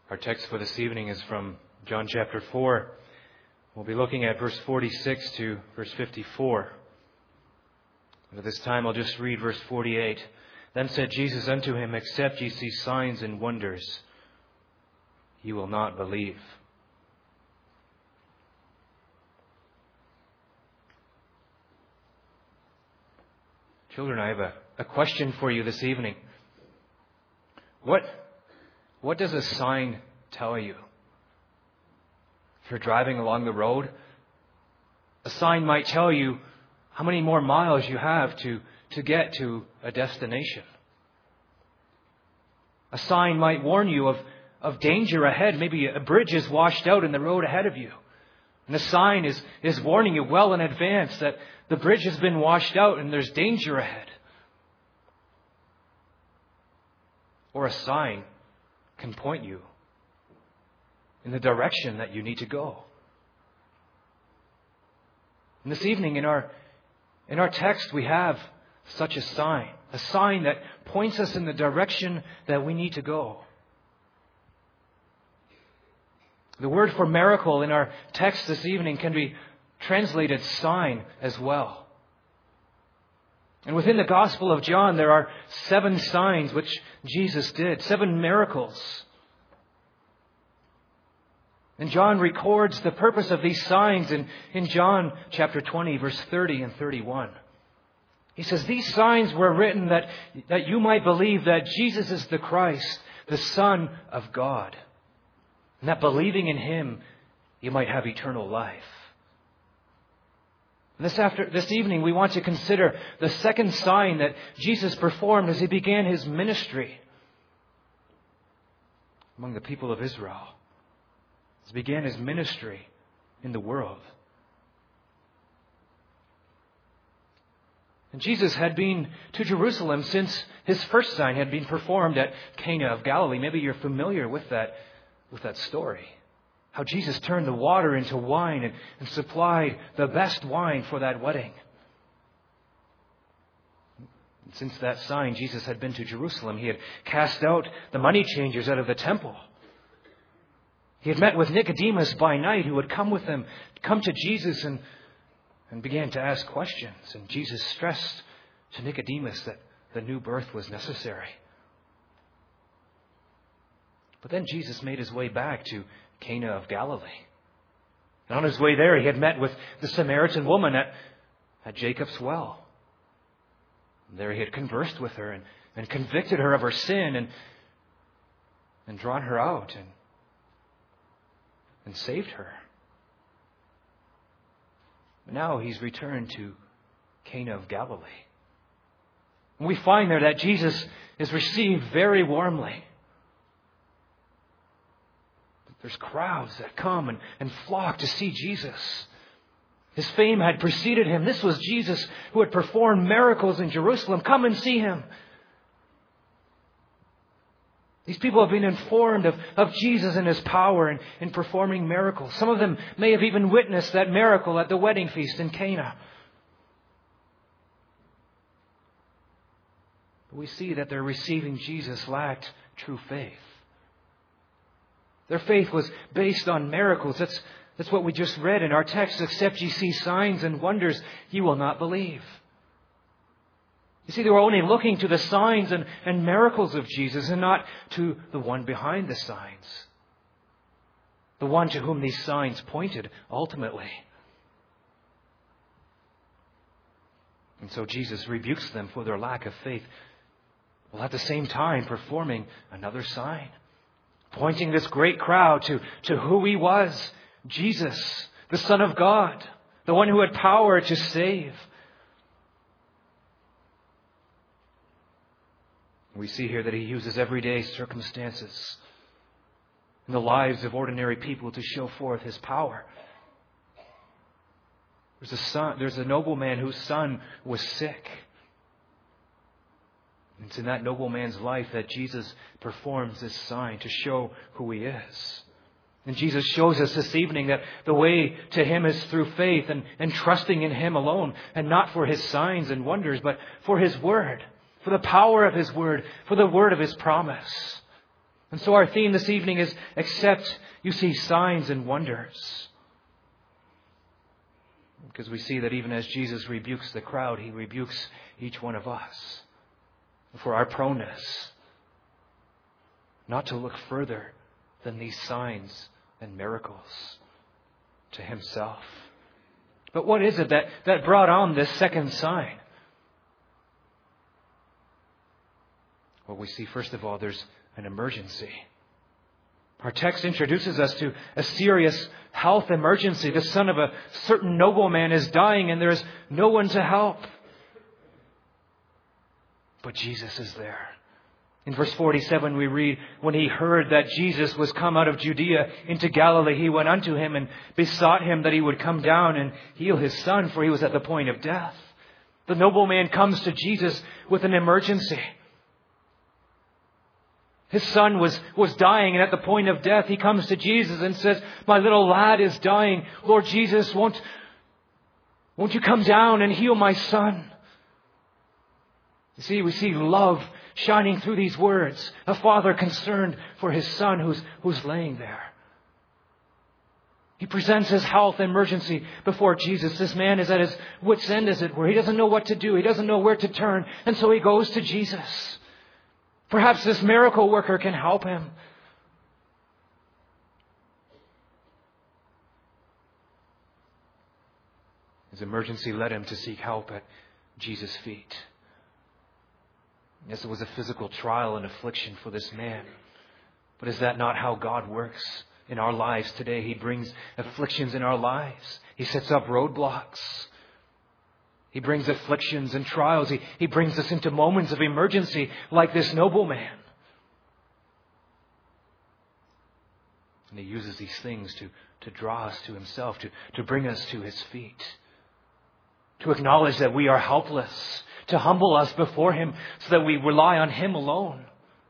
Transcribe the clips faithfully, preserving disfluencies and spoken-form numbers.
Our text for this evening is from John chapter four. We'll be looking at verse forty-six to verse fifty-four. At this time, I'll just read verse forty-eight. Then said Jesus unto him, Except ye see signs and wonders, ye will not believe. Children, I have a, a question for you this evening. What, what does a sign tell you? If you're driving along the road, a sign might tell you how many more miles you have to, to get to a destination. A sign might warn you of, of danger ahead. Maybe a bridge is washed out in the road ahead of you. And the sign is, is warning you well in advance that the bridge has been washed out and there's danger ahead. Or a sign can point you in the direction that you need to go. And this evening in our in our text we have such a sign, a sign that points us in the direction that we need to go. The word for miracle in our text this evening can be translated sign as well. And within the Gospel of John, there are seven signs which Jesus did, seven miracles. And John records the purpose of these signs in, in John chapter twenty, verse thirty and thirty-one. He says, These signs were written that, that you might believe that Jesus is the Christ, the Son of God, and that believing in Him, you might have eternal life. And this after this evening, we want to consider the second sign that Jesus performed as He began His ministry among the people of Israel. As He began His ministry in the world. And Jesus had been to Jerusalem since His first sign had been performed at Cana of Galilee. Maybe you're familiar with that, with that story. How Jesus turned the water into wine and, and supplied the best wine for that wedding. And since that sign, Jesus had been to Jerusalem. He had cast out the money changers out of the temple. He had met with Nicodemus by night, who had come with him, come to Jesus and, and began to ask questions. And Jesus stressed to Nicodemus that the new birth was necessary. But then Jesus made His way back to Cana of Galilee. And on His way there, He had met with the Samaritan woman at, at Jacob's well. And there He had conversed with her and, and convicted her of her sin and, and drawn her out and, and saved her. But now He's returned to Cana of Galilee. And we find there that Jesus is received very warmly. There's crowds that come and, and flock to see Jesus. His fame had preceded Him. This was Jesus who had performed miracles in Jerusalem. Come and see Him. These people have been informed of, of Jesus and His power in, in performing miracles. Some of them may have even witnessed that miracle at the wedding feast in Cana. But we see that their receiving Jesus lacked true faith. Their faith was based on miracles. That's, that's what we just read in our text. Except ye see signs and wonders, ye will not believe. You see, they were only looking to the signs and, and miracles of Jesus and not to the one behind the signs. The one to whom these signs pointed ultimately. And so Jesus rebukes them for their lack of faith, while at the same time performing another sign. Pointing this great crowd to, to who He was, Jesus, the Son of God, the one who had power to save. We see here that He uses everyday circumstances in the lives of ordinary people to show forth His power. There's a son, there's a nobleman whose son was sick. It's in that nobleman's life that Jesus performs this sign to show who He is. And Jesus shows us this evening that the way to Him is through faith and, and trusting in Him alone, and not for His signs and wonders, but for His Word, for the power of His Word, for the word of His promise. And so our theme this evening is, except you see signs and wonders. Because we see that even as Jesus rebukes the crowd, He rebukes each one of us for our proneness not to look further than these signs and miracles to Himself. But what is it that, that brought on this second sign? Well, we see, first of all, there's an emergency. Our text introduces us to a serious health emergency. The son of a certain nobleman is dying and there is no one to help. But Jesus is there. In verse forty-seven we read, when He heard that Jesus was come out of Judea into Galilee, He went unto Him and besought Him that He would come down and heal his son, for he was at the point of death. The nobleman comes to Jesus with an emergency. His son was, was dying, and at the point of death, he comes to Jesus and says, my little lad is dying. Lord Jesus, won't, won't you come down and heal my son? You see, we see love shining through these words. A father concerned for his son who's, who's laying there. He presents his health emergency before Jesus. This man is at his wit's end, as it were. He doesn't know what to do. He doesn't know where to turn. And so he goes to Jesus. Perhaps this miracle worker can help him. His emergency led him to seek help at Jesus' feet. Yes, it was a physical trial and affliction for this man. But is that not how God works in our lives today? He brings afflictions in our lives. He sets up roadblocks. He brings afflictions and trials. He, he brings us into moments of emergency like this nobleman. And He uses these things to, to draw us to Himself, to, to bring us to His feet, to acknowledge that we are helpless, to humble us before Him so that we rely on Him alone.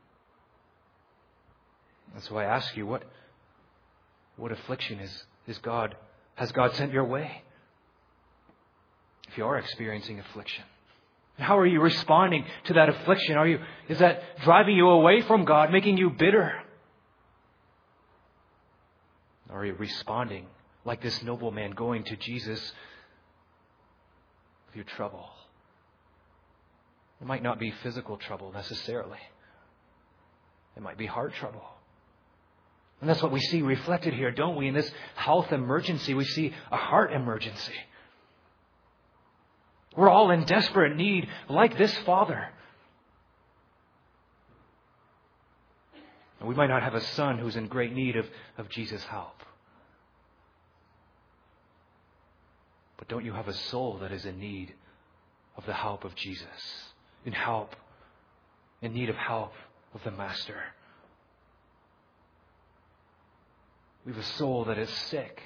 And so I ask you, what, what affliction is, is God, has God sent your way? If you are experiencing affliction, how are you responding to that affliction? Are you, is that driving you away from God, making you bitter? Or are you responding like this nobleman going to Jesus with your trouble? It might not be physical trouble necessarily. It might be heart trouble. And that's what we see reflected here, don't we? In this health emergency, we see a heart emergency. We're all in desperate need, like this father. And we might not have a son who's in great need of, of Jesus' help. But don't you have a soul that is in need of the help of Jesus? In help, in need of help of the Master. We have a soul that is sick.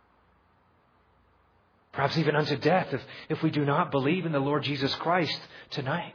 Perhaps even unto death if, if we do not believe in the Lord Jesus Christ tonight.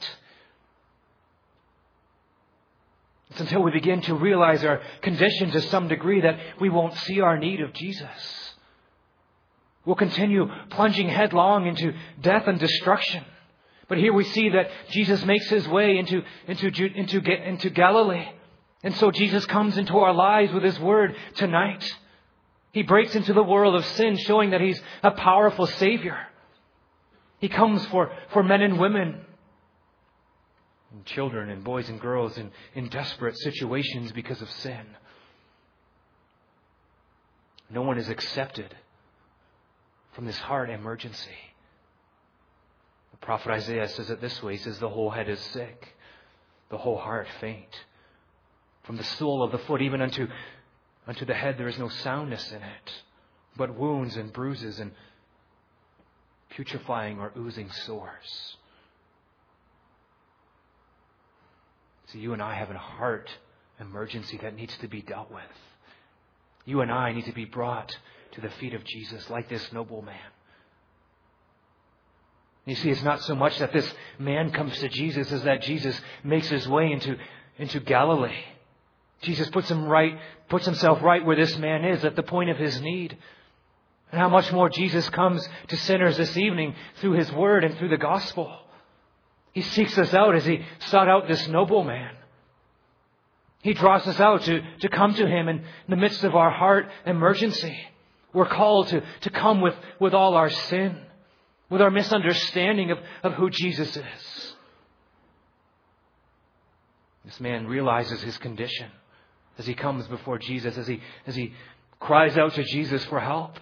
It's until we begin to realize our condition to some degree that we won't see our need of Jesus. We'll continue plunging headlong into death and destruction. But here we see that Jesus makes His way into, into, into, into Galilee. And so Jesus comes into our lives with His word tonight. He breaks into the world of sin, showing that He's a powerful Savior. He comes for, for men and women, and children and boys and girls in, in desperate situations because of sin. No one is accepted from this heart emergency. The prophet Isaiah says it this way. He says, the whole head is sick, the whole heart faint. From the sole of the foot even unto Unto the head there is no soundness in it, but wounds and bruises and putrefying or oozing sores. So you and I have a heart emergency that needs to be dealt with. You and I need to be brought to the feet of Jesus like this nobleman. You see, it's not so much that this man comes to Jesus as that Jesus makes His way into, into Galilee. Jesus puts him right, puts Himself right where this man is at the point of his need. And how much more Jesus comes to sinners this evening through His word and through the gospel. He seeks us out as He sought out this nobleman. He draws us out to, to come to Him in the midst of our heart emergency. We're called to, to come with, with all our sin, with our misunderstanding of, of who Jesus is. This man realizes his condition as he comes before Jesus, as he, as he cries out to Jesus for help.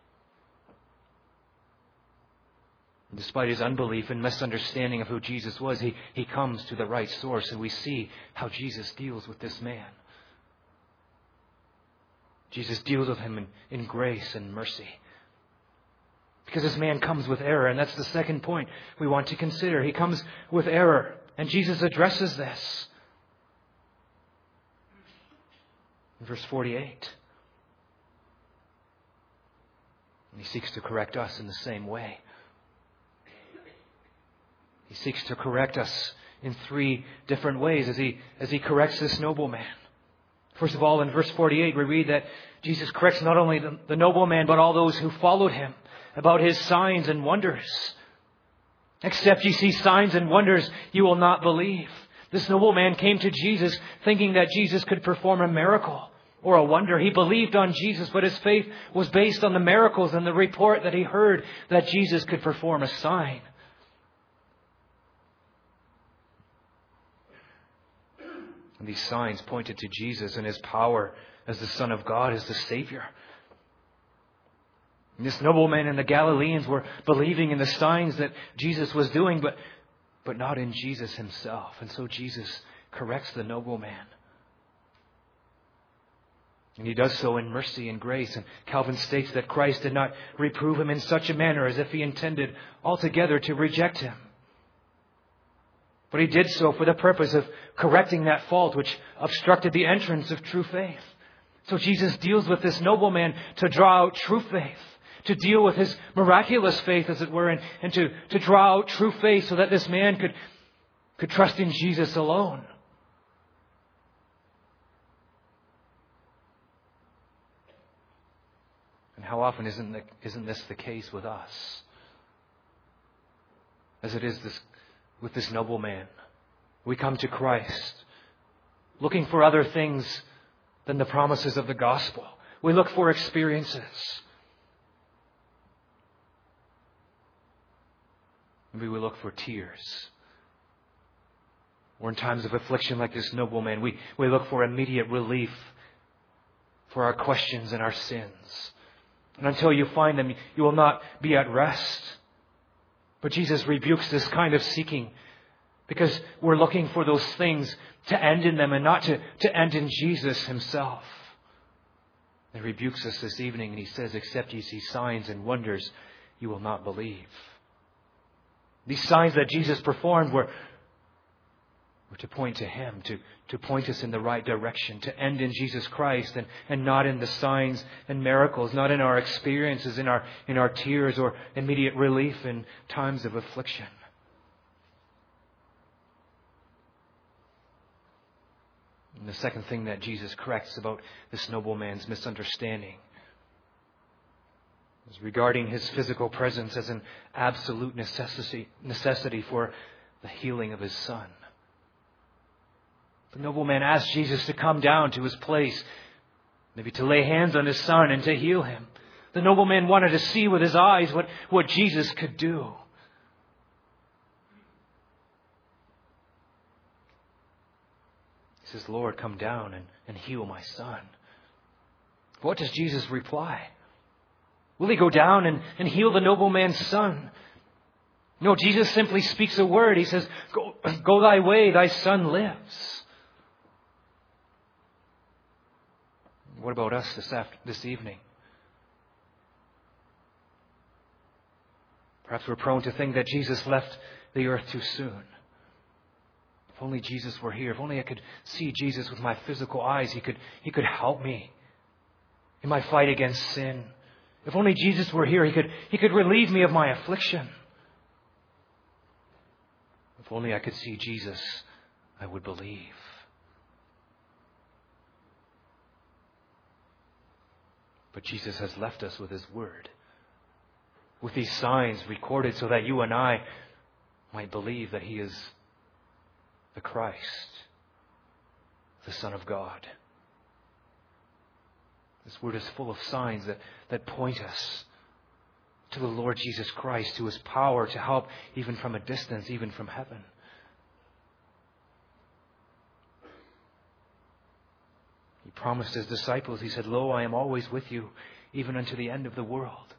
Despite his unbelief and misunderstanding of who Jesus was, he, he comes to the right source, and we see how Jesus deals with this man. Jesus deals with him in, in grace and mercy. Because this man comes with error, and that's the second point we want to consider. He comes with error, and Jesus addresses this. In verse forty-eight, and He seeks to correct us in the same way. He seeks to correct us in three different ways as he, as he corrects this nobleman. First of all, in verse forty-eight, we read that Jesus corrects not only the, the nobleman, but all those who followed Him about His signs and wonders. Except ye see signs and wonders, you will not believe. This nobleman came to Jesus thinking that Jesus could perform a miracle or a wonder. He believed on Jesus, but his faith was based on the miracles and the report that he heard that Jesus could perform a sign. And these signs pointed to Jesus and His power as the Son of God, as the Savior. And this nobleman and the Galileans were believing in the signs that Jesus was doing, but, but not in Jesus Himself. And so Jesus corrects the nobleman. And He does so in mercy and grace. And Calvin states that Christ did not reprove him in such a manner as if He intended altogether to reject him. But He did so for the purpose of correcting that fault which obstructed the entrance of true faith. So Jesus deals with this nobleman to draw out true faith, to deal with his miraculous faith, as it were, and, and to, to draw out true faith so that this man could, could trust in Jesus alone. And how often isn't, the, isn't this the case with us? As it is this with this nobleman. We come to Christ looking for other things than the promises of the gospel. We look for experiences. Maybe we look for tears. Or in times of affliction like this nobleman, we, we look for immediate relief for our questions and our sins. And until you find them, you will not be at rest. But Jesus rebukes this kind of seeking because we're looking for those things to end in them and not to, to end in Jesus Himself. He rebukes us this evening and He says, except ye see signs and wonders, you will not believe. These signs that Jesus performed were, were to point to Him, to, to point us in the right direction, to end in Jesus Christ and, and not in the signs and miracles, not in our experiences, in our, in our tears or immediate relief in times of affliction. And the second thing that Jesus corrects about this nobleman's misunderstanding is regarding his physical presence as an absolute necessity, necessity for the healing of his son. The nobleman asked Jesus to come down to his place, maybe to lay hands on his son and to heal him. The nobleman wanted to see with his eyes what, what Jesus could do. He says, Lord, come down and, and heal my son. What does Jesus reply? Will He go down and, and heal the nobleman's son? No, Jesus simply speaks a word. He says, go, go thy way, thy son lives. What about us this after, this evening? Perhaps we're prone to think that Jesus left the earth too soon. If only Jesus were here. If only I could see Jesus with my physical eyes, He could, He could help me in my fight against sin. If only Jesus were here, He could, He could relieve me of my affliction. If only I could see Jesus, I would believe. But Jesus has left us with His word, with these signs recorded so that you and I might believe that He is the Christ, the Son of God. This word is full of signs that, that point us to the Lord Jesus Christ, to His power to help even from a distance, even from heaven. He promised His disciples, He said, "Lo, I am always with you, even unto the end of the world."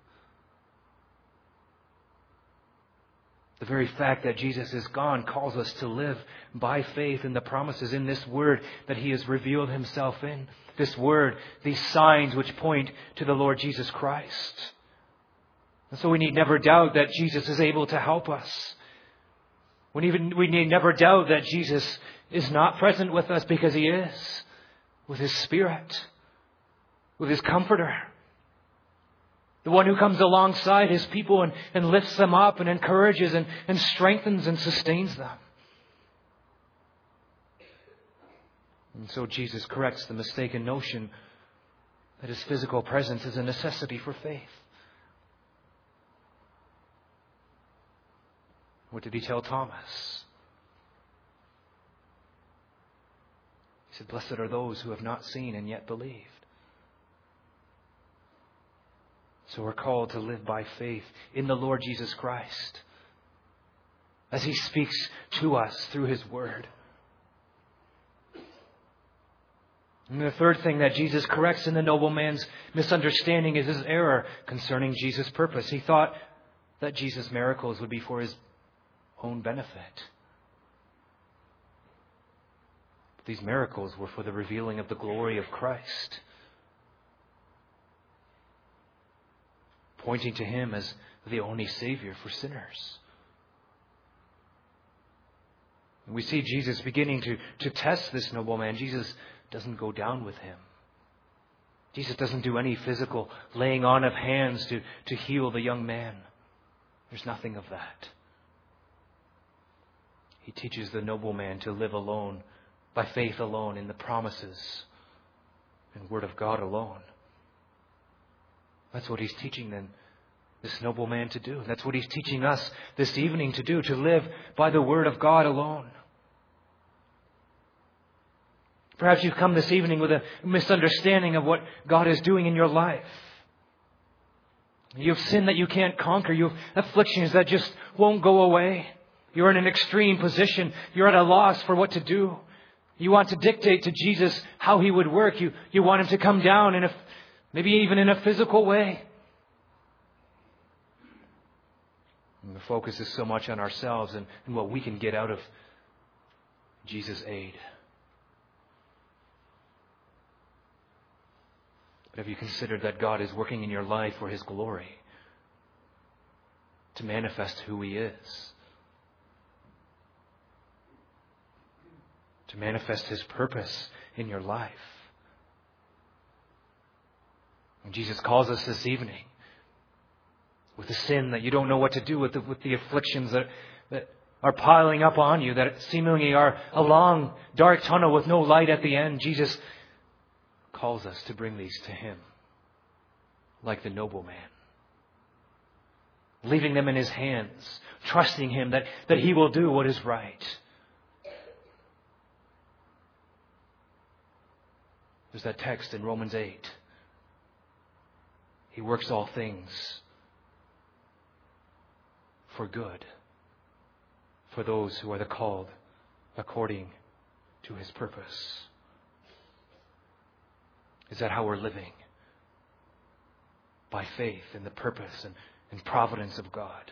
The very fact that Jesus is gone calls us to live by faith in the promises in this Word that He has revealed Himself in. This Word, these signs which point to the Lord Jesus Christ. And so we need never doubt that Jesus is able to help us. We even we need never doubt that Jesus is not present with us, because He is, with His Spirit, with His Comforter. The one who comes alongside His people and, and lifts them up and encourages and, and strengthens and sustains them. And so Jesus corrects the mistaken notion that His physical presence is a necessity for faith. What did He tell Thomas? He said, "Blessed are those who have not seen and yet believed." So we're called to live by faith in the Lord Jesus Christ as He speaks to us through His Word. And the third thing that Jesus corrects in the nobleman's misunderstanding is his error concerning Jesus' purpose. He thought that Jesus' miracles would be for His own benefit. But these miracles were for the revealing of the glory of Christ, pointing to Him as the only Savior for sinners. And we see Jesus beginning to, to test this nobleman. Jesus doesn't go down with him. Jesus doesn't do any physical laying on of hands to, to heal the young man. There's nothing of that. He teaches the nobleman to live alone, by faith alone, in the promises and Word of God alone. That's what He's teaching them, this nobleman, to do. That's what He's teaching us this evening to do, to live by the Word of God alone. Perhaps you've come this evening with a misunderstanding of what God is doing in your life. You have sin that you can't conquer. You have afflictions that just won't go away. You're in an extreme position. You're at a loss for what to do. You want to dictate to Jesus how He would work. You, you want Him to come down in a maybe even in a physical way. And the focus is so much on ourselves and, and what we can get out of Jesus' aid. But have you considered that God is working in your life for His glory, to manifest who He is, to manifest His purpose in your life? And Jesus calls us this evening with the sin that you don't know what to do with, the, with the afflictions that, that are piling up on you, that seemingly are a long, dark tunnel with no light at the end. Jesus calls us to bring these to Him, like the nobleman, leaving them in His hands, trusting Him that, that He will do what is right. There's that text in Romans eight. He works all things for good, for those who are the called according to His purpose. Is that how we're living? By faith in the purpose and, and providence of God.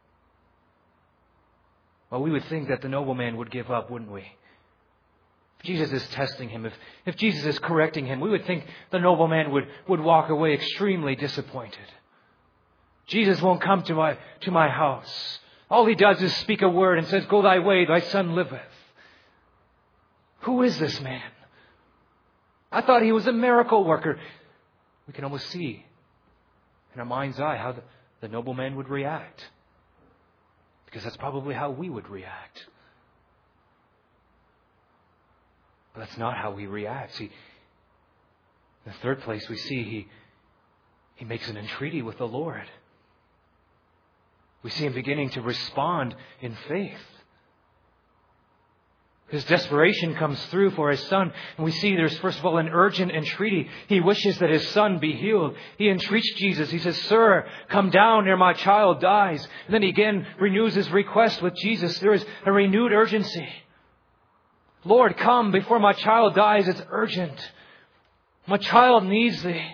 Well, we would think that the nobleman would give up, wouldn't we? If Jesus is testing him, if, if Jesus is correcting him, we would think the nobleman would, would walk away extremely disappointed. Jesus won't come to my, to my house. All He does is speak a word and says, "Go thy way, thy son liveth." Who is this man? I thought he was a miracle worker. We can almost see in our mind's eye how the, the nobleman would react, because that's probably how we would react. But that's not how He reacts. He, in the third place, we see he, he makes an entreaty with the Lord. We see him beginning to respond in faith. His desperation comes through for his son. And we see there's, first of all, an urgent entreaty. He wishes that his son be healed. He entreats Jesus. He says, "Sir, come down ere my child dies." And then he again renews his request with Jesus. There is a renewed urgency. "Lord, come before my child dies. It's urgent. My child needs thee."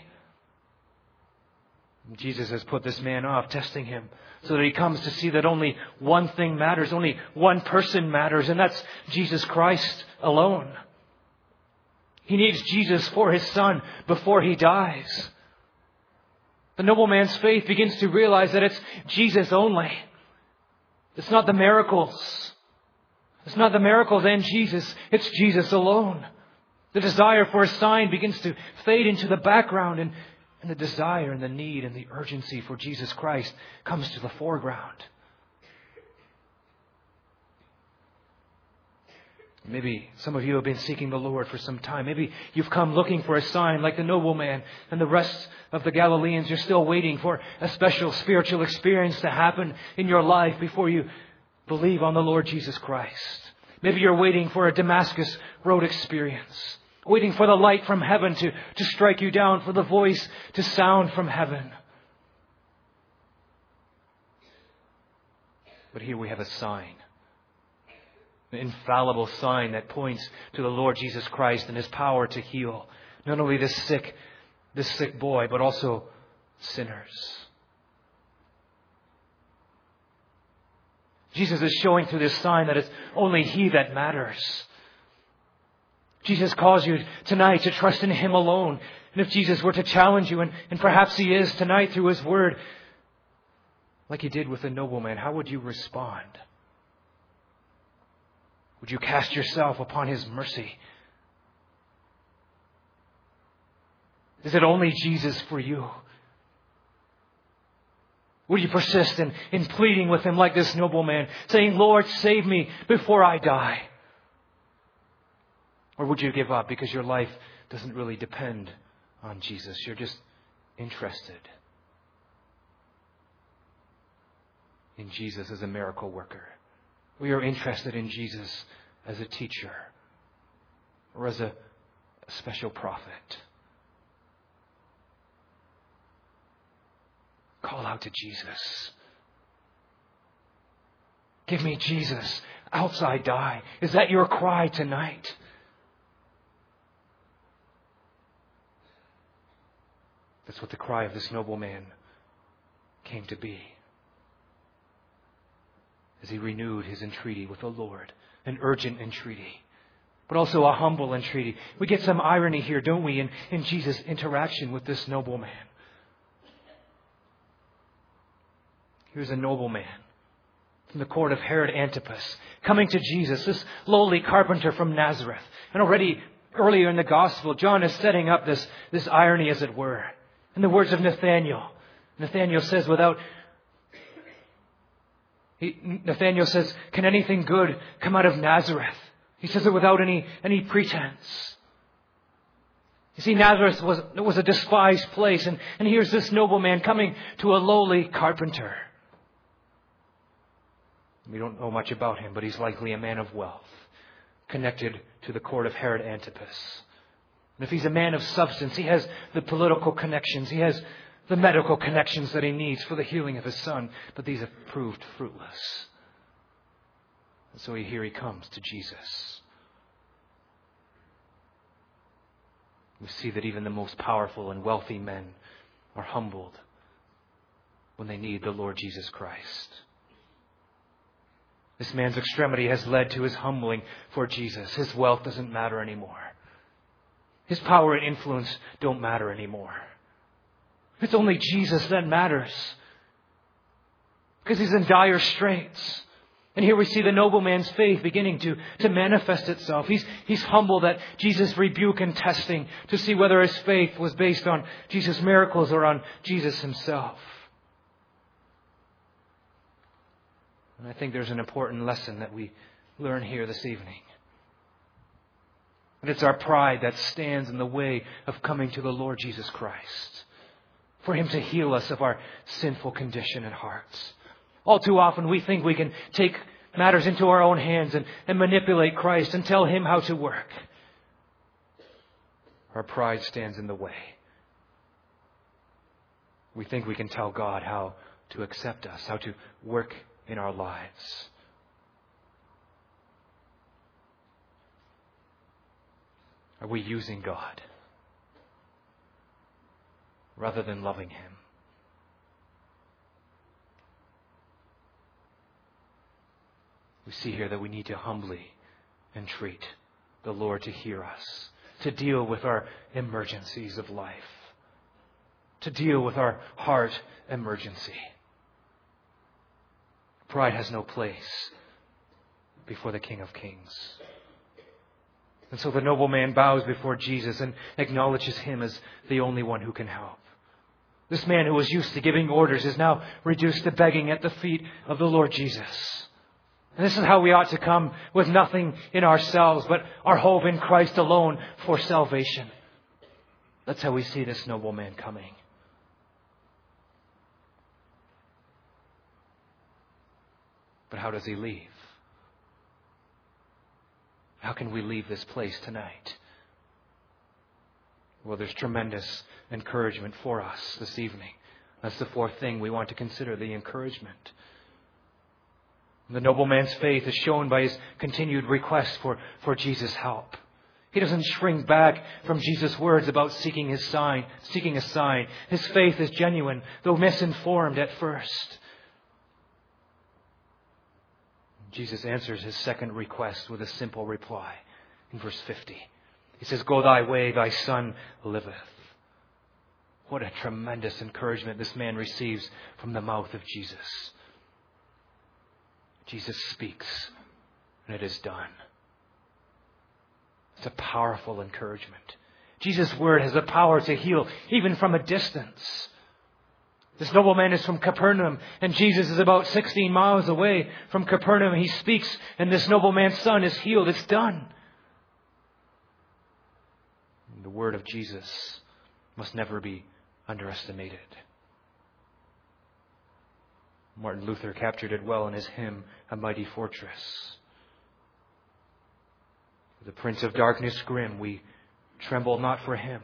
And Jesus has put this man off, testing him, so that he comes to see that only one thing matters, only one person matters, and that's Jesus Christ alone. He needs Jesus for his son before he dies. The nobleman's faith begins to realize that it's Jesus only. It's not the miracles. It's not the miracles and Jesus. It's Jesus alone. The desire for a sign begins to fade into the background, and And the desire and the need and the urgency for Jesus Christ comes to the foreground. Maybe some of you have been seeking the Lord for some time. Maybe you've come looking for a sign like the nobleman and the rest of the Galileans. You're still waiting for a special spiritual experience to happen in your life before you believe on the Lord Jesus Christ. Maybe you're waiting for a Damascus Road experience. Waiting for the light from heaven to, to strike you down, for the voice to sound from heaven. But here we have a sign. An infallible sign that points to the Lord Jesus Christ and His power to heal not only this sick, this sick boy, but also sinners. Jesus is showing through this sign that it's only He that matters. Jesus calls you tonight to trust in Him alone. And if Jesus were to challenge you, and, and perhaps He is tonight through His Word, like He did with the nobleman, how would you respond? Would you cast yourself upon His mercy? Is it only Jesus for you? Would you persist in, in pleading with Him like this nobleman, saying, "Lord, save me before I die"? Or would you give up because your life doesn't really depend on Jesus? You're just interested in Jesus as a miracle worker. We are interested in Jesus as a teacher or as a, a special prophet. Call out to Jesus. Give me Jesus, else I die. Is that your cry tonight? That's what the cry of this nobleman came to be. As he renewed his entreaty with the Lord. An urgent entreaty, but also a humble entreaty. We get some irony here, don't we, in, in Jesus' interaction with this nobleman. Here's a nobleman from the court of Herod Antipas coming to Jesus, this lowly carpenter from Nazareth. And already earlier in the gospel, John is setting up this, this irony, as it were. In the words of Nathanael, Nathanael says, without, he, Nathanael says, "Can anything good come out of Nazareth?" He says it without any, any pretense. You see, Nazareth was, was a despised place, and, and here's this nobleman coming to a lowly carpenter. We don't know much about him, but he's likely a man of wealth, connected to the court of Herod Antipas. And if he's a man of substance, he has the political connections. He has the medical connections that he needs for the healing of his son. But these have proved fruitless. And so here he comes to Jesus. We see that even the most powerful and wealthy men are humbled when they need the Lord Jesus Christ. This man's extremity has led to his humbling for Jesus. His wealth doesn't matter anymore. His power and influence don't matter anymore. It's only Jesus that matters. Because he's in dire straits. And here we see the nobleman's faith beginning to, to manifest itself. He's, he's humbled at Jesus' rebuke and testing to see whether his faith was based on Jesus' miracles or on Jesus Himself. And I think there's an important lesson that we learn here this evening. And it's our pride that stands in the way of coming to the Lord Jesus Christ, for Him to heal us of our sinful condition and hearts. All too often we think we can take matters into our own hands and, and manipulate Christ and tell Him how to work. Our pride stands in the way. We think we can tell God how to accept us, how to work in our lives. Are we using God rather than loving Him? We see here that we need to humbly entreat the Lord to hear us, to deal with our emergencies of life, to deal with our heart emergency. Pride has no place before the King of Kings. And so the nobleman bows before Jesus and acknowledges Him as the only one who can help. This man who was used to giving orders is now reduced to begging at the feet of the Lord Jesus. And this is how we ought to come, with nothing in ourselves but our hope in Christ alone for salvation. That's how we see this nobleman coming. But how does he leave? How can we leave this place tonight? Well, there's tremendous encouragement for us this evening. That's the fourth thing we want to consider, the encouragement. The nobleman's faith is shown by his continued request for, for Jesus' help. He doesn't shrink back from Jesus' words about seeking his sign, seeking a sign. His faith is genuine, though misinformed at first. Jesus answers his second request with a simple reply in verse fifty. He says, "Go thy way, thy son liveth." What a tremendous encouragement this man receives from the mouth of Jesus. Jesus speaks, and it is done. It's a powerful encouragement. Jesus' word has the power to heal even from a distance. This nobleman is from Capernaum, and Jesus is about sixteen miles away from Capernaum. He speaks, and this nobleman's son is healed. It's done. And the word of Jesus must never be underestimated. Martin Luther captured it well in his hymn, "A Mighty Fortress." The Prince of Darkness grim, we tremble not for him.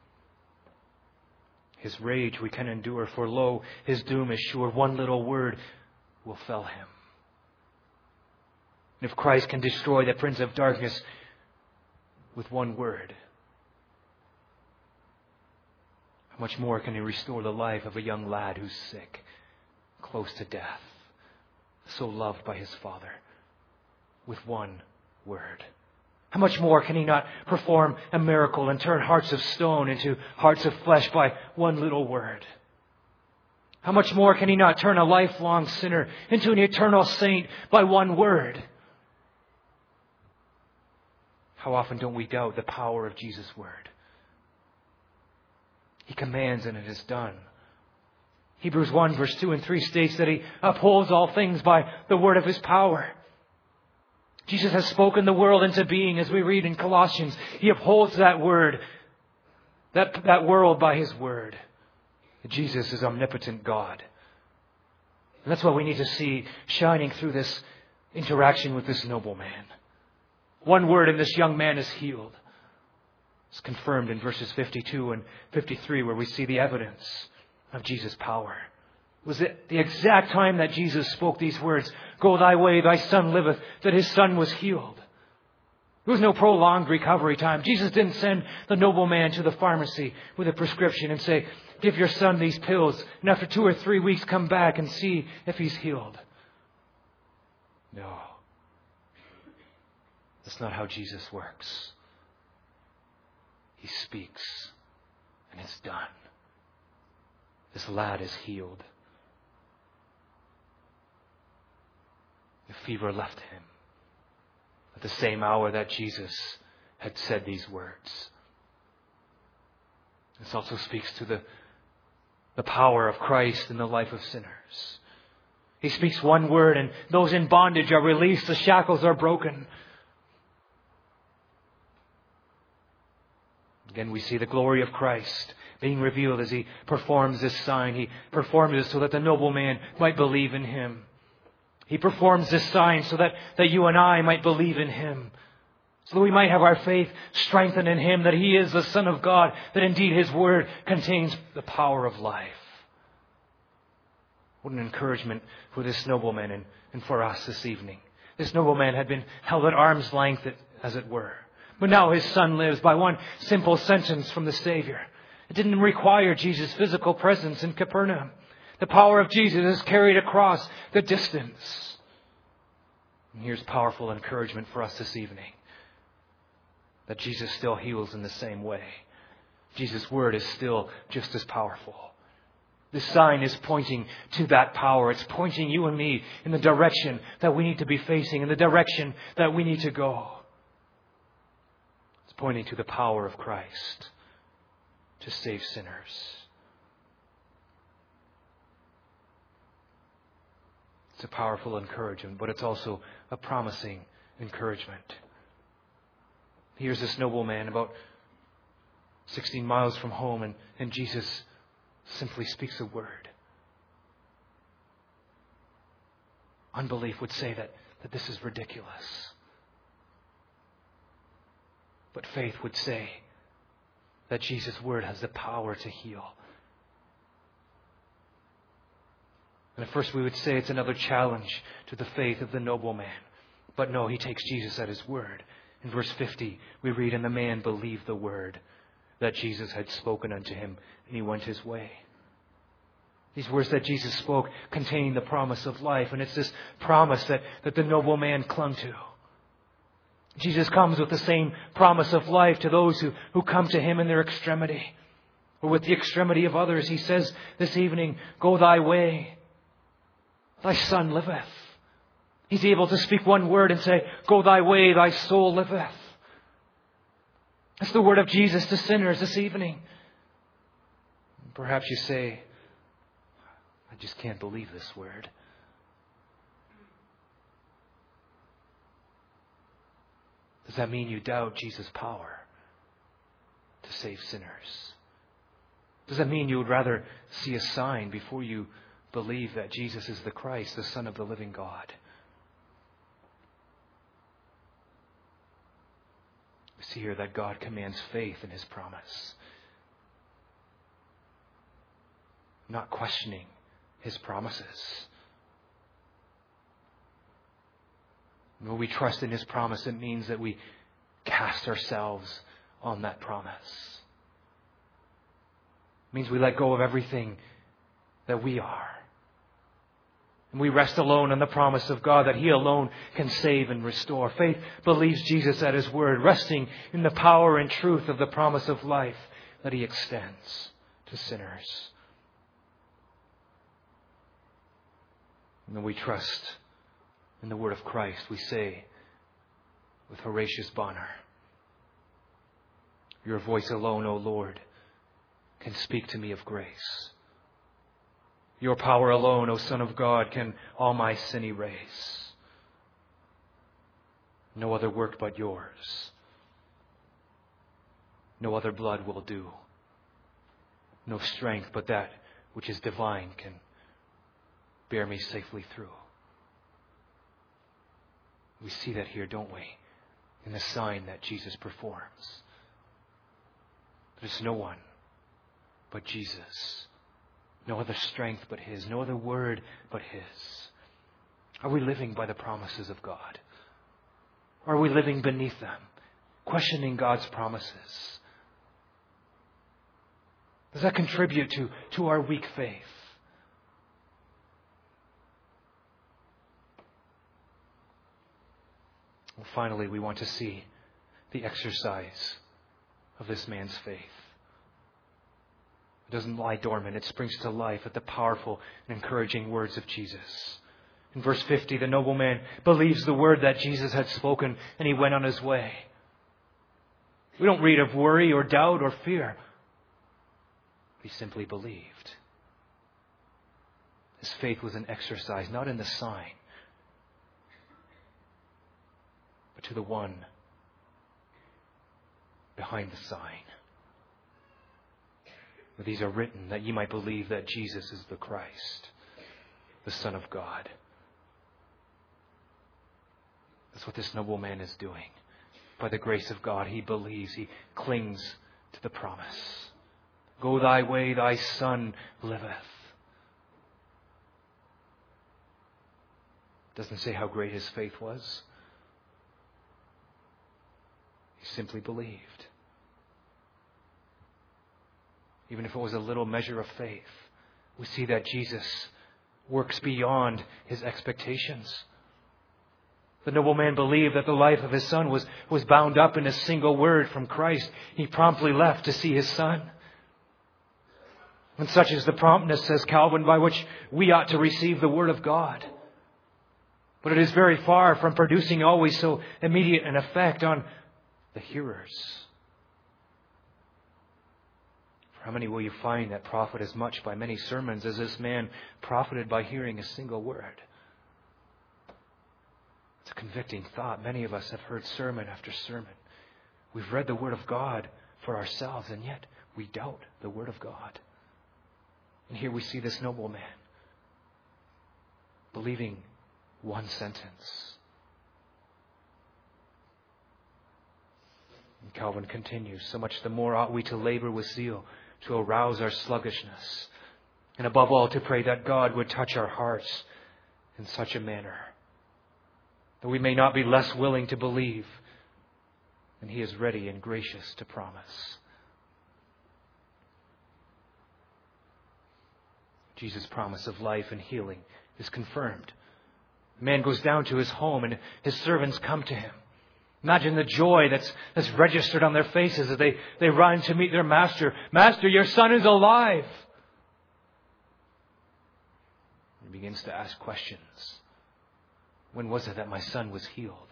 His rage we can endure, for lo, his doom is sure. One little word will fell him. And if Christ can destroy the Prince of Darkness with one word, how much more can he restore the life of a young lad who's sick, close to death, so loved by his Father, with one word? How much more can he not perform a miracle and turn hearts of stone into hearts of flesh by one little word? How much more can he not turn a lifelong sinner into an eternal saint by one word? How often don't we doubt the power of Jesus' word? He commands and it is done. Hebrews one verse two and three states that he upholds all things by the word of his power. Jesus has spoken the world into being, as we read in Colossians. He upholds that word, that, that world by his word. Jesus is omnipotent God. And that's what we need to see shining through this interaction with this nobleman. One word and this young man is healed. It's confirmed in verses fifty-two and fifty-three, where we see the evidence of Jesus' power. Was it the exact time that Jesus spoke these words, "Go thy way, thy son liveth," that his son was healed? There was no prolonged recovery time. Jesus didn't send the nobleman to the pharmacy with a prescription and say, "Give your son these pills, and after two or three weeks come back and see if he's healed." No. That's not how Jesus works. He speaks, and it's done. This lad is healed. The fever left him at the same hour that Jesus had said these words. This also speaks to the, the power of Christ in the life of sinners. He speaks one word and those in bondage are released, the shackles are broken. Again, we see the glory of Christ being revealed as he performs this sign. He performs it so that the nobleman might believe in him. He performs this sign so that, that you and I might believe in Him, so that we might have our faith strengthened in Him, that He is the Son of God, that indeed His Word contains the power of life. What an encouragement for this nobleman and, and for us this evening. This nobleman had been held at arm's length, as it were. But now his son lives by one simple sentence from the Savior. It didn't require Jesus' physical presence in Capernaum. The power of Jesus is carried across the distance. And here's powerful encouragement for us this evening, that Jesus still heals in the same way. Jesus' word is still just as powerful. This sign is pointing to that power. It's pointing you and me in the direction that we need to be facing, in the direction that we need to go. It's pointing to the power of Christ to save sinners. It's a powerful encouragement, but it's also a promising encouragement. Here's this nobleman about sixteen miles from home, and, and Jesus simply speaks a word. Unbelief would say that, that this is ridiculous. But faith would say that Jesus' word has the power to heal. And at first we would say it's another challenge to the faith of the nobleman. But no, he takes Jesus at His word. In verse fifty, we read, "And the man believed the word that Jesus had spoken unto him, and he went his way." These words that Jesus spoke contain the promise of life, and it's this promise that, that the nobleman clung to. Jesus comes with the same promise of life to those who, who come to Him in their extremity, or with the extremity of others. He says this evening, "Go thy way, thy son liveth." He's able to speak one word and say, "Go thy way, thy soul liveth." That's the word of Jesus to sinners this evening. Perhaps you say, "I just can't believe this word." Does that mean you doubt Jesus' power to save sinners? Does that mean you would rather see a sign before you believe that Jesus is the Christ, the Son of the living God? We see here that God commands faith in His promise, not questioning His promises. When we trust in His promise, it means that we cast ourselves on that promise. It means we let go of everything that we are. And we rest alone on the promise of God that He alone can save and restore. Faith believes Jesus at His word, resting in the power and truth of the promise of life that He extends to sinners. And then we trust in the word of Christ. We say with Horatius Bonar, "Your voice alone, O Lord, can speak to me of grace. Your power alone, O Son of God, can all my sin erase. No other work but yours. No other blood will do. No strength but that which is divine can bear me safely through." We see that here, don't we? In the sign that Jesus performs. There's no one but Jesus. No other strength but His. No other word but His. Are we living by the promises of God? Or are we living beneath them, questioning God's promises? Does that contribute to, to our weak faith? Well, finally, we want to see the exercise of this man's faith. It doesn't lie dormant. It springs to life at the powerful and encouraging words of Jesus. In verse fifty, the nobleman believes the word that Jesus had spoken, and he went on his way. We don't read of worry or doubt or fear. He simply believed. His faith was an exercise, not in the sign, but to the one behind the sign. For these are written that ye might believe that Jesus is the Christ, the Son of God, That's what this nobleman is doing. By the grace of God, he believes. He clings to the promise. Go thy way, thy son liveth. Doesn't say how great his faith was. He simply believed. Even if it was a little measure of faith, we see that Jesus works beyond his expectations. The nobleman believed that the life of his son was, was bound up in a single word from Christ. He promptly left to see his son. And such is the promptness, says Calvin, by which we ought to receive the Word of God. But it is very far from producing always so immediate an effect on the hearers. For how many will you find that profit as much by many sermons as this man profited by hearing a single word? It's a convicting thought. Many of us have heard sermon after sermon. We've read the Word of God for ourselves, and yet we doubt the Word of God. And here we see this nobleman believing one sentence. And Calvin continues, so much the more ought we to labor with zeal to arouse our sluggishness, and above all to pray that God would touch our hearts in such a manner that we may not be less willing to believe than He is ready and gracious to promise. Jesus' promise of life and healing is confirmed. The man goes down to his home and his servants come to him. Imagine the joy that's, that's registered on their faces as they, they run to meet their master. Master, your son is alive. He begins to ask questions. When was it that my son was healed?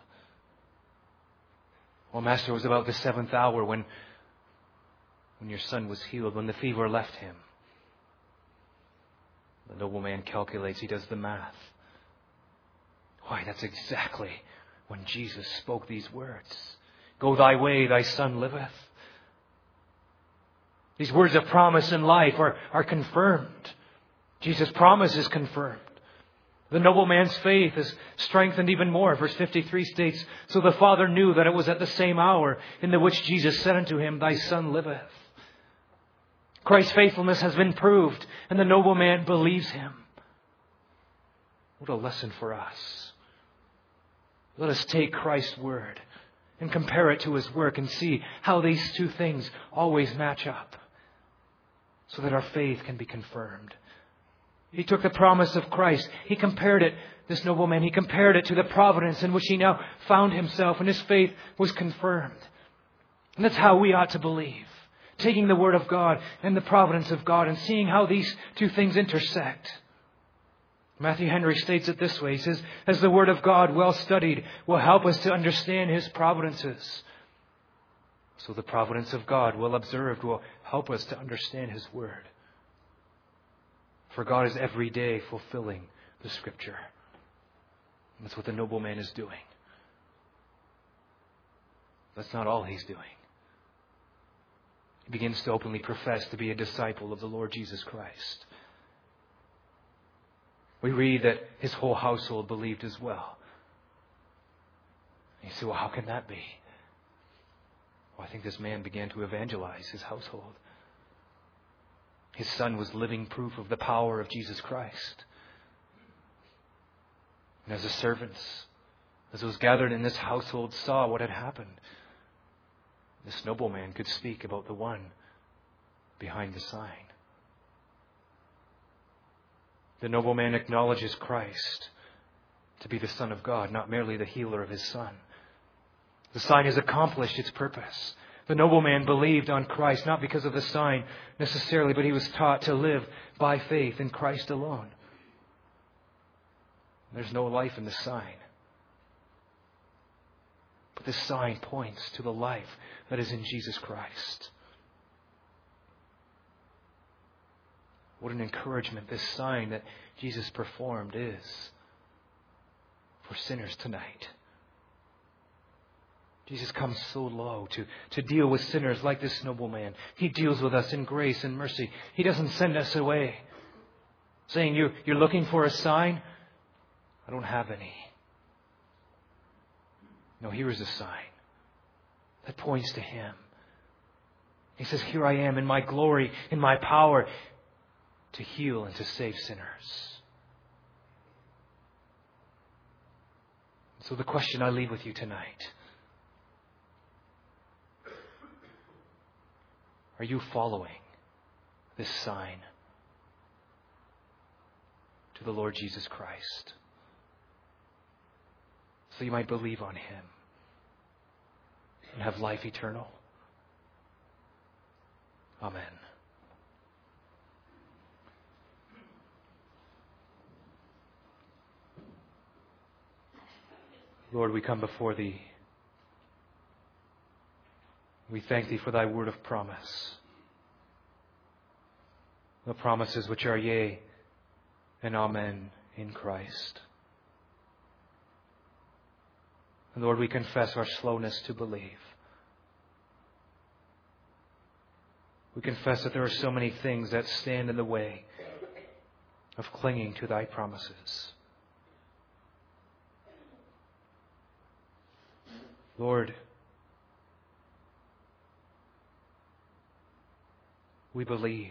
Well, Master, it was about the seventh hour when, when your son was healed, when the fever left him. The nobleman calculates, he does the math. Why, that's exactly when Jesus spoke these words. Go thy way, thy son liveth. These words of promise and life are, are confirmed. Jesus' promise is confirmed. The nobleman's faith is strengthened even more. Verse fifty-three states, so the father knew that it was at the same hour in the which Jesus said unto him, thy son liveth. Christ's faithfulness has been proved, and the nobleman believes him. What a lesson for us. Let us take Christ's word and compare it to His work and see how these two things always match up so that our faith can be confirmed. He took the promise of Christ. He compared it, this nobleman, he compared it to the providence in which he now found himself, and his faith was confirmed. And that's how we ought to believe. Taking the Word of God and the providence of God and seeing how these two things intersect. Matthew Henry states it this way. He says, as the Word of God, well studied, will help us to understand His providences, so the providence of God, well observed, will help us to understand His Word. For God is every day fulfilling the Scripture. And that's what the nobleman is doing. That's not all he's doing. He begins to openly profess to be a disciple of the Lord Jesus Christ. We read that his whole household believed as well. And you say, well, how can that be? Well, I think this man began to evangelize his household. His son was living proof of the power of Jesus Christ. And as the servants, as those gathered in this household saw what had happened, this nobleman could speak about the one behind the sign. The nobleman acknowledges Christ to be the Son of God, not merely the healer of his son. The sign has accomplished its purpose. The nobleman believed on Christ, not because of the sign necessarily, but he was taught to live by faith in Christ alone. There's no life in the sign. But this sign points to the life that is in Jesus Christ. What an encouragement this sign that Jesus performed is for sinners tonight. Jesus comes so low to, to deal with sinners like this nobleman. He deals with us in grace and mercy. He doesn't send us away saying, you, you're looking for a sign? I don't have any. No, here is a sign that points to Him. He says, here I am in my glory, in my power, to heal and to save sinners. So the question I leave with you tonight: are you following this sign to the Lord Jesus Christ, so you might believe on Him and have life eternal? Amen. Lord, we come before Thee. We thank Thee for Thy word of promise. The promises which are yea and amen in Christ. And Lord, we confess our slowness to believe. We confess that there are so many things that stand in the way of clinging to Thy promises. Lord, we believe.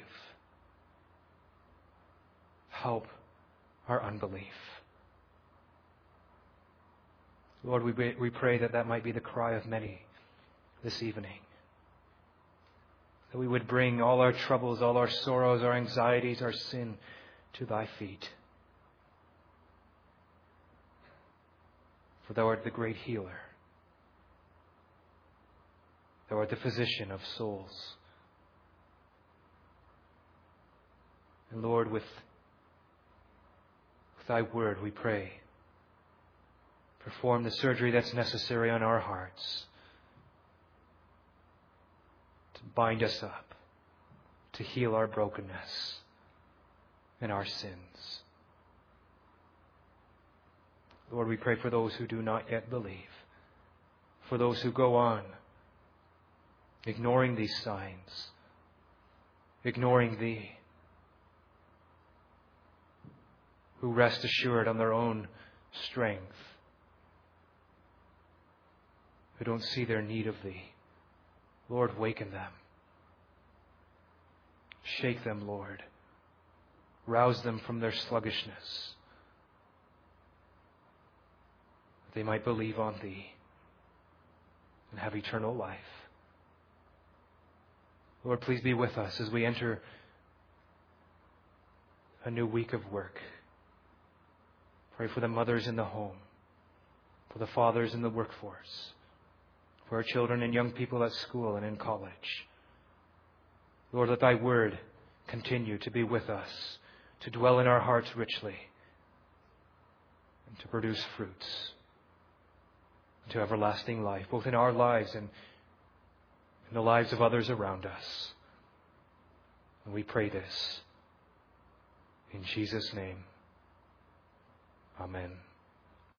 Help our unbelief. Lord, we we pray that that might be the cry of many this evening. That we would bring all our troubles, all our sorrows, our anxieties, our sin to Thy feet. For Thou art the great healer. Thou art the physician of souls. And Lord, with, with Thy word we pray, perform the surgery that's necessary on our hearts to bind us up, to heal our brokenness and our sins. Lord, we pray for those who do not yet believe, for those who go on ignoring these signs, ignoring Thee, who rest assured on their own strength, who don't see their need of Thee. Lord, waken them. Shake them, Lord. Rouse them from their sluggishness, that they might believe on Thee and have eternal life. Lord, please be with us as we enter a new week of work. Pray for the mothers in the home, for the fathers in the workforce, for our children and young people at school and in college. Lord, let Thy word continue to be with us, to dwell in our hearts richly, and to produce fruits to everlasting life, both in our lives and in the lives of others around us. And we pray this in Jesus' name. Amen.